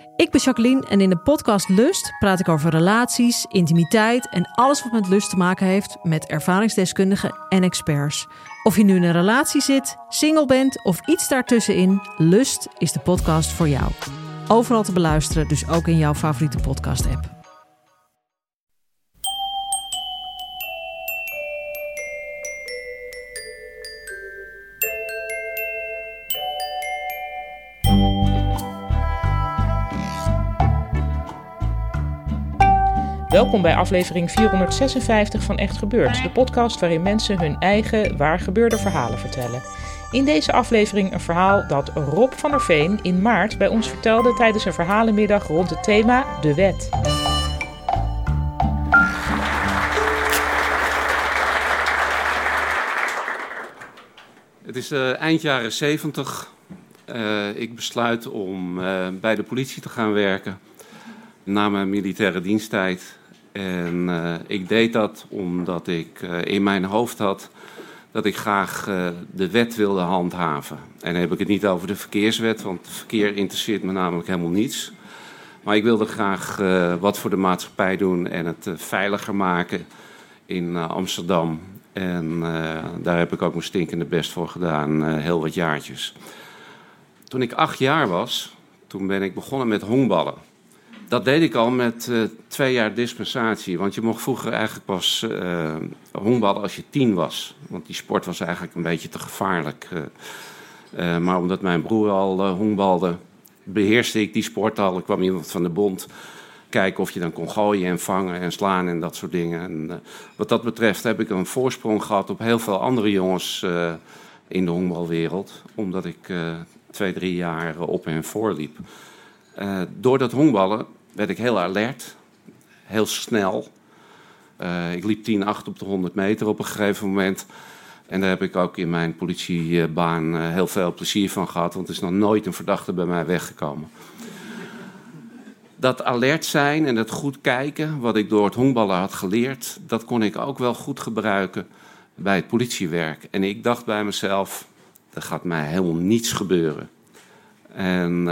Ik ben Jacqueline en in de podcast Lust praat ik over relaties, intimiteit en alles wat met lust te maken heeft met ervaringsdeskundigen en experts. Of je nu in een relatie zit, single bent of iets daartussenin, Lust is de podcast voor jou. Overal te beluisteren, dus ook in jouw favoriete podcast-app. Welkom bij aflevering 456 van Echt Gebeurd, de podcast waarin mensen hun eigen waargebeurde verhalen vertellen. In deze aflevering een verhaal dat Rob van der Veen in maart bij ons vertelde tijdens een verhalenmiddag rond het thema De Wet. Het is eind jaren 70. Ik besluit om bij de politie te gaan werken na mijn militaire diensttijd. En ik deed dat omdat ik in mijn hoofd had dat ik graag de wet wilde handhaven. En dan heb ik het niet over de verkeerswet, want het verkeer interesseert me namelijk helemaal niets. Maar ik wilde graag wat voor de maatschappij doen en het veiliger maken in Amsterdam. En daar heb ik ook mijn stinkende best voor gedaan, heel wat jaartjes. Toen ik 8 jaar was, toen ben ik begonnen met honkballen. Dat deed ik al met 2 jaar dispensatie. Want je mocht vroeger eigenlijk pas honkballen als je 10 was. Want die sport was eigenlijk een beetje te gevaarlijk. Maar omdat mijn broer al honkbalde, beheerste ik die sport al. Er kwam iemand van de bond kijken of je dan kon gooien en vangen en slaan en dat soort dingen. En, wat dat betreft heb ik een voorsprong gehad op heel veel andere jongens in de honkbalwereld. Omdat ik 2-3 jaar op hen voorliep. Door dat honkballen werd ik heel alert, heel snel. Ik liep 10-8 op de 100 meter op een gegeven moment. En daar heb ik ook in mijn politiebaan heel veel plezier van gehad. Want er is nog nooit een verdachte bij mij weggekomen. Dat alert zijn en dat goed kijken, wat ik door het honkballen had geleerd, dat kon ik ook wel goed gebruiken bij het politiewerk. En ik dacht bij mezelf, er gaat mij helemaal niets gebeuren. En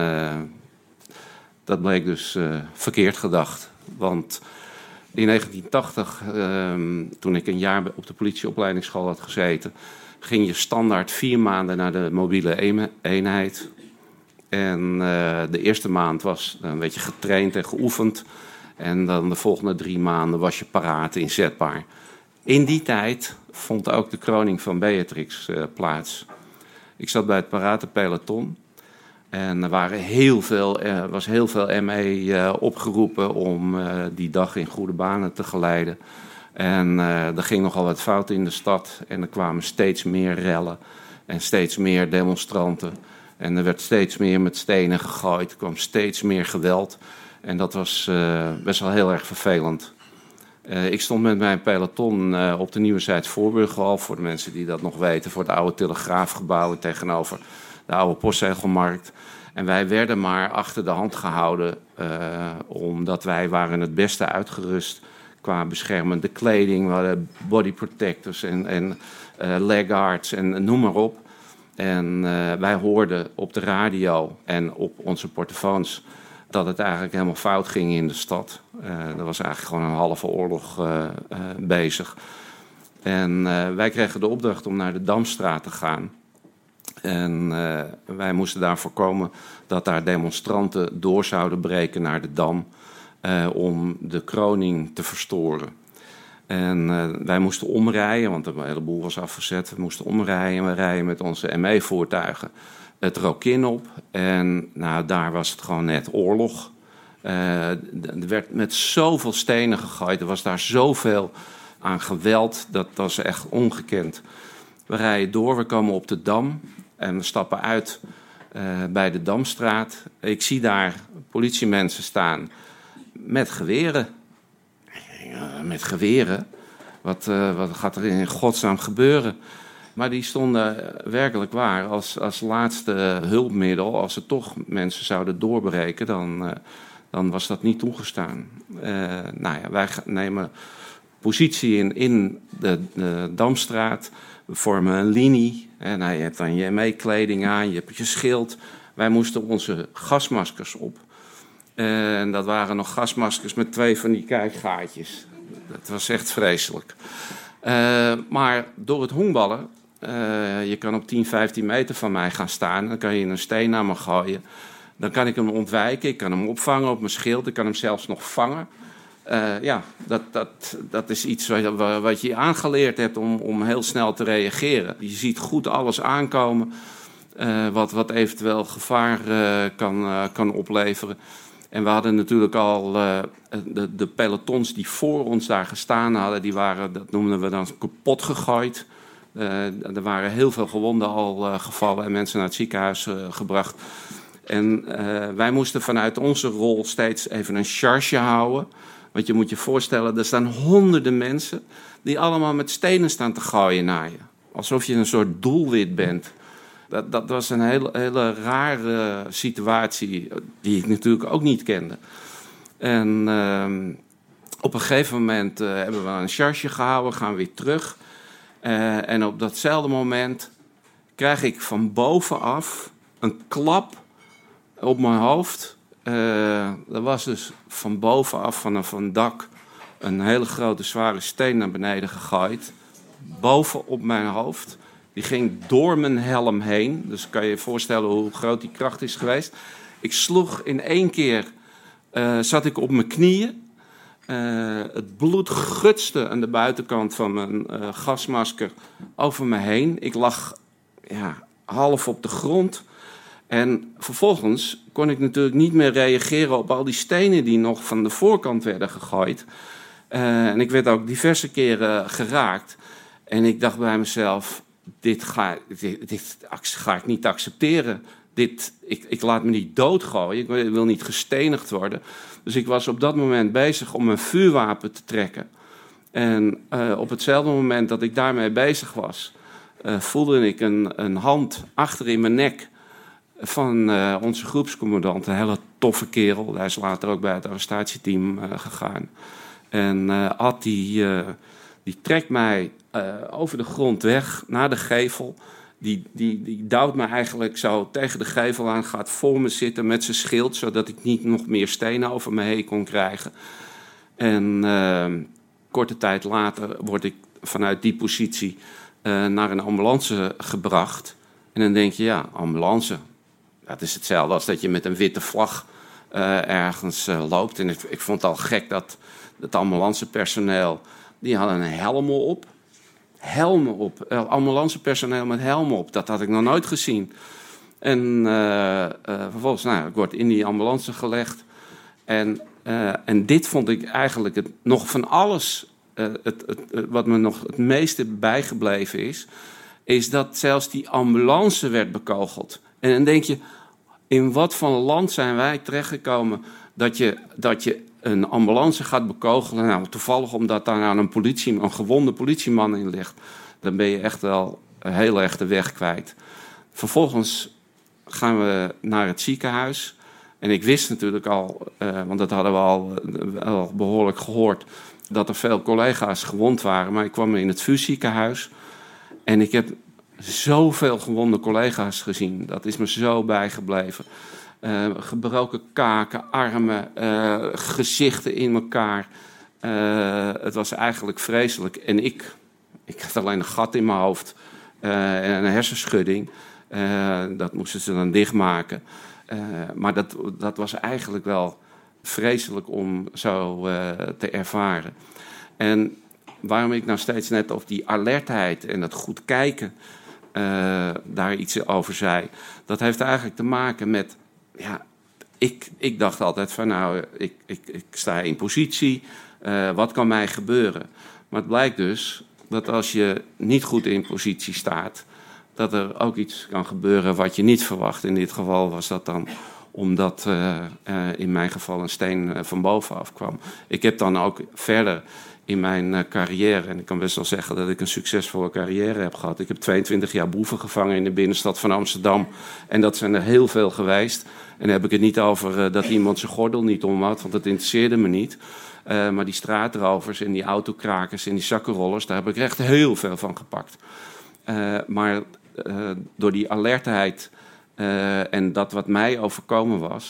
dat bleek dus verkeerd gedacht. Want in 1980, toen ik een jaar op de politieopleidingsschool had gezeten, ging je standaard 4 maanden naar de mobiele eenheid. En de eerste maand dan werd je getraind en geoefend. En dan de volgende 3 maanden was je paraat inzetbaar. In die tijd vond ook de kroning van Beatrix plaats. Ik zat bij het paratenpeloton. En er was heel veel ME opgeroepen om die dag in goede banen te geleiden. En er ging nogal wat fout in de stad. En er kwamen steeds meer rellen en steeds meer demonstranten. En er werd steeds meer met stenen gegooid. Er kwam steeds meer geweld. En dat was best wel heel erg vervelend. Ik stond met mijn peloton op de Nieuwezijds Voorburgwal. Voor de mensen die dat nog weten. Voor het oude Telegraafgebouw tegenover de oude postzegelmarkt. En wij werden maar achter de hand gehouden. Omdat wij waren het beste uitgerust qua beschermende kleding. We hadden body protectors en leg guards en noem maar op. En wij hoorden op de radio en op onze portofoons dat het eigenlijk helemaal fout ging in de stad. Er was eigenlijk gewoon een halve oorlog bezig. En wij kregen de opdracht om naar de Damstraat te gaan. En wij moesten daar voorkomen dat daar demonstranten door zouden breken naar de Dam om de kroning te verstoren. En wij moesten omrijden, want de hele boel was afgezet. We moesten omrijden en we rijden met onze ME-voertuigen het Rokin op. En daar was het gewoon net oorlog. Er werd met zoveel stenen gegooid. Er was daar zoveel aan geweld. Dat was echt ongekend. We rijden door, we komen op de Dam. En we stappen uit bij de Damstraat. Ik zie daar politiemensen staan met geweren. Met geweren? Wat gaat er in godsnaam gebeuren? Maar die stonden werkelijk waar als laatste hulpmiddel. Als er toch mensen zouden doorbreken, dan was dat niet toegestaan. Wij nemen positie in de Damstraat. We vormen een linie. Je hebt dan je ME-kleding aan, je hebt je schild. Wij moesten onze gasmaskers op. En dat waren nog gasmaskers met 2 van die kijkgaatjes. Dat was echt vreselijk. Maar door het honkballen, je kan op 10, 15 meter van mij gaan staan. Dan kan je een steen naar me gooien. Dan kan ik hem ontwijken, ik kan hem opvangen op mijn schild. Ik kan hem zelfs nog vangen. Dat is iets wat je aangeleerd hebt om heel snel te reageren. Je ziet goed alles aankomen wat eventueel gevaar kan opleveren. En we hadden natuurlijk al de pelotons die voor ons daar gestaan hadden, die waren, dat noemden we dan, kapot gegooid. Er waren heel veel gewonden al gevallen en mensen naar het ziekenhuis gebracht. En wij moesten vanuit onze rol steeds even een charge houden. Want je moet je voorstellen, er staan honderden mensen die allemaal met stenen staan te gooien naar je. Alsof je een soort doelwit bent. Dat was een hele rare situatie die ik natuurlijk ook niet kende. En op een gegeven moment hebben we een charge gehouden, gaan we weer terug. En op datzelfde moment krijg ik van bovenaf een klap op mijn hoofd. Er was dus van bovenaf, vanaf een dak, een hele grote zware steen naar beneden gegooid. Boven op mijn hoofd. Die ging door mijn helm heen. Dus kan je je voorstellen hoe groot die kracht is geweest. Ik sloeg in 1 keer, zat ik op mijn knieën. Het bloed gutste aan de buitenkant van mijn gasmasker over me heen. Ik lag half op de grond. En vervolgens kon ik natuurlijk niet meer reageren op al die stenen die nog van de voorkant werden gegooid. En ik werd ook diverse keren geraakt. En ik dacht bij mezelf, dit ga ik niet accepteren. Ik laat me niet doodgooien, ik wil niet gestenigd worden. Dus ik was op dat moment bezig om een vuurwapen te trekken. En op hetzelfde moment dat ik daarmee bezig was, voelde ik een hand achter in mijn nek van onze groepscommandant. Een hele toffe kerel. Hij is later ook bij het arrestatieteam gegaan. En Ad die trekt mij over de grond weg naar de gevel. Die duwt me eigenlijk zo tegen de gevel aan, gaat voor me zitten met zijn schild, zodat ik niet nog meer stenen over me heen kon krijgen. En korte tijd later word ik vanuit die positie naar een ambulance gebracht. En dan denk je, ja, ambulance. Dat is hetzelfde als dat je met een witte vlag ergens loopt. En ik vond het al gek dat het ambulancepersoneel, die hadden helmen op. Helmen op. Ambulancepersoneel met helmen op. Dat had ik nog nooit gezien. En vervolgens, ik word in die ambulance gelegd. En dit vond ik eigenlijk nog van alles, wat me nog het meeste bijgebleven is dat zelfs die ambulance werd bekogeld. En dan denk je, in wat voor land zijn wij terechtgekomen dat je een ambulance gaat bekogelen? Nou, toevallig omdat daar nou een gewonde politieman in ligt. Dan ben je echt wel heel erg de weg kwijt. Vervolgens gaan we naar het ziekenhuis. En ik wist natuurlijk al, want dat hadden we al behoorlijk gehoord, dat er veel collega's gewond waren. Maar ik kwam in het VU-ziekenhuis en ik heb zoveel gewonde collega's gezien. Dat is me zo bijgebleven. Gebroken kaken, armen, gezichten in elkaar. Het was eigenlijk vreselijk. En ik had alleen een gat in mijn hoofd en een hersenschudding. Dat moesten ze dan dichtmaken. Maar dat was eigenlijk wel vreselijk om zo te ervaren. En waarom ik nou steeds net over die alertheid en dat goed kijken daar iets over zei, dat heeft eigenlijk te maken met, ik dacht altijd van ik sta in positie, wat kan mij gebeuren? Maar het blijkt dus dat als je niet goed in positie staat, dat er ook iets kan gebeuren wat je niet verwacht. In dit geval was dat dan omdat in mijn geval een steen van bovenaf kwam. Ik heb dan ook verder in mijn carrière, en ik kan best wel zeggen dat ik een succesvolle carrière heb gehad. Ik heb 22 jaar boeven gevangen in de binnenstad van Amsterdam. En dat zijn er heel veel geweest. En dan heb ik het niet over dat iemand zijn gordel niet om had, want dat interesseerde me niet. Maar die straatrovers en die autokrakers en die zakkenrollers, daar heb ik echt heel veel van gepakt. Maar door die alertheid en dat wat mij overkomen was,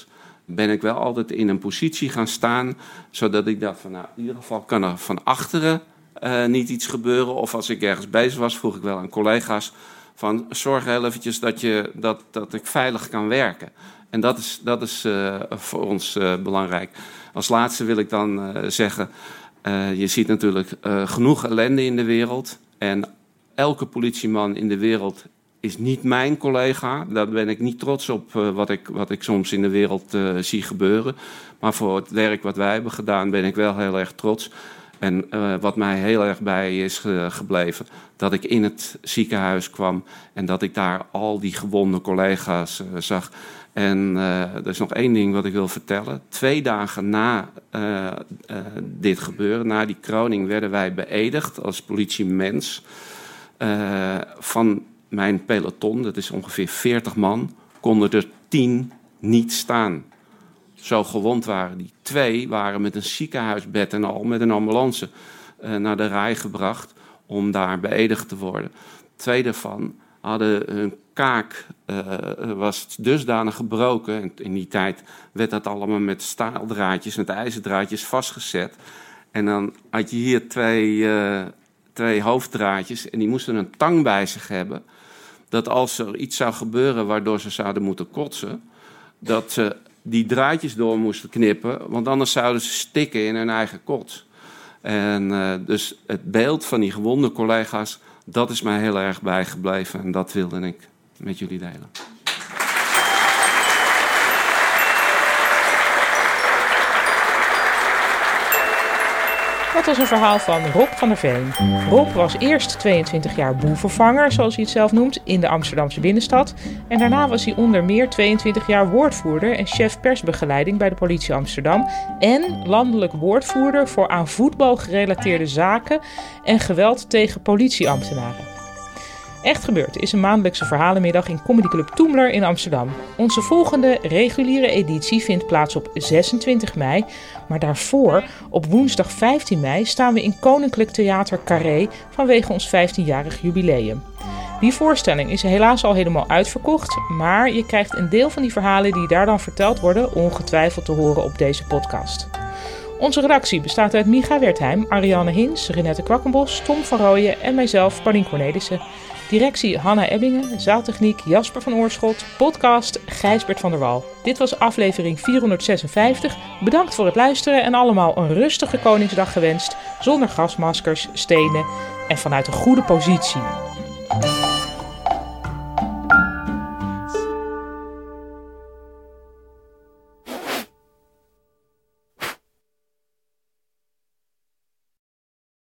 ben ik wel altijd in een positie gaan staan, zodat ik dacht van, in ieder geval kan er van achteren niet iets gebeuren. Of als ik ergens bezig was, vroeg ik wel aan collega's van, zorg heel eventjes dat ik veilig kan werken. En dat is voor ons belangrijk. Als laatste wil ik dan zeggen, je ziet natuurlijk genoeg ellende in de wereld. En elke politieman in de wereld is niet mijn collega. Daar ben ik niet trots op wat ik soms in de wereld zie gebeuren. Maar voor het werk wat wij hebben gedaan ben ik wel heel erg trots. En wat mij heel erg bij is gebleven, dat ik in het ziekenhuis kwam en dat ik daar al die gewonde collega's zag. En er is nog één ding wat ik wil vertellen. 2 dagen na dit gebeuren, na die kroning, werden wij beëdigd als politiemens. Van mijn peloton, dat is ongeveer 40 man, konden er 10 niet staan. Zo gewond waren die. 2 waren met een ziekenhuisbed en al met een ambulance naar de rij gebracht om daar beëdigd te worden. 2 daarvan hadden hun kaak was dusdanig gebroken. En in die tijd werd dat allemaal met staaldraadjes, met ijzerdraadjes vastgezet. En dan had je hier 2 hoofddraadjes en die moesten een tang bij zich hebben. Dat als er iets zou gebeuren waardoor ze zouden moeten kotsen, dat ze die draadjes door moesten knippen, want anders zouden ze stikken in hun eigen kots. En dus het beeld van die gewonde collega's, dat is mij heel erg bijgebleven en dat wilde ik met jullie delen. Dat was een verhaal van Rob van der Veen. Rob was eerst 22 jaar boevenvanger, zoals hij het zelf noemt, in de Amsterdamse binnenstad. En daarna was hij onder meer 22 jaar woordvoerder en chef persbegeleiding bij de politie Amsterdam. En landelijk woordvoerder voor aan voetbal gerelateerde zaken en geweld tegen politieambtenaren. Echt Gebeurd is een maandelijkse verhalenmiddag in Comedy Club Toemler in Amsterdam. Onze volgende reguliere editie vindt plaats op 26 mei. Maar daarvoor, op woensdag 15 mei, staan we in Koninklijk Theater Carré vanwege ons 15-jarig jubileum. Die voorstelling is helaas al helemaal uitverkocht, maar je krijgt een deel van die verhalen die daar dan verteld worden ongetwijfeld te horen op deze podcast. Onze redactie bestaat uit Micha Wertheim, Ariane Hins, Renette Kwakkenbos, Tom van Rooyen en mijzelf, Paulien Cornelissen. Directie Hanna Ebbingen, zaaltechniek Jasper van Oorschot, podcast Gijsbert van der Wal. Dit was aflevering 456. Bedankt voor het luisteren en allemaal een rustige Koningsdag gewenst, zonder gasmaskers, stenen en vanuit een goede positie.